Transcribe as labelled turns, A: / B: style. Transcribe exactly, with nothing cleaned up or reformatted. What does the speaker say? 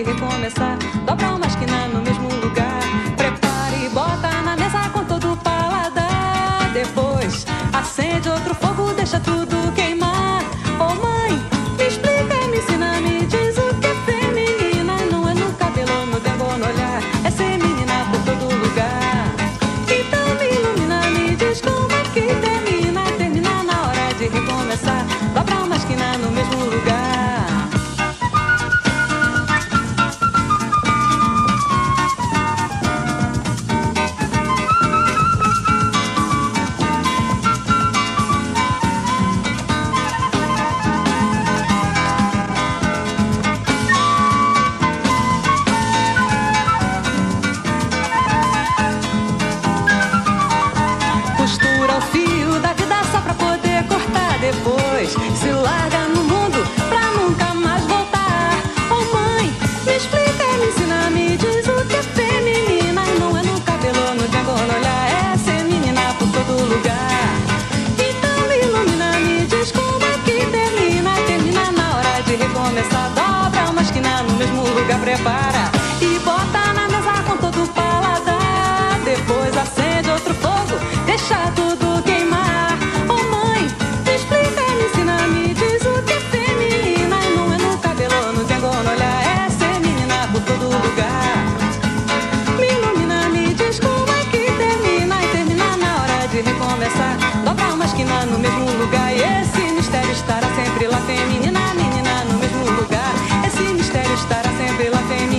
A: recomeçar. Dobra uma esquina no mesmo lugar. Prepara e bota na mesa com todo o paladar. Depois acende outro fogo, deixa tudo queimar. Oh mãe, me explica, me ensina, me diz o que é feminina. Não é no cabelo, no tempo, no olhar. É ser menina por todo lugar. Então me ilumina, me diz como é que termina. Termina na hora de recomeçar. Dobra uma esquina no mesmo lugar. Depois se larga no mundo pra nunca mais voltar. Oh mãe, me explica, me ensina, me diz o que é feminina. Não é no cabelo, no tempo, no olhar. É ser menina por todo lugar. Então me ilumina, me diz como é que termina. Termina na hora de recomeçar. Dobra uma esquina no mesmo lugar. Prepara e bota na mesa com todo o paladar. Depois acende outro fogo, deixa tudo queimar. Dobra uma esquina no mesmo lugar. E esse mistério estará sempre lá. Feminina, menina no mesmo lugar. Esse mistério estará sempre lá. Feminina.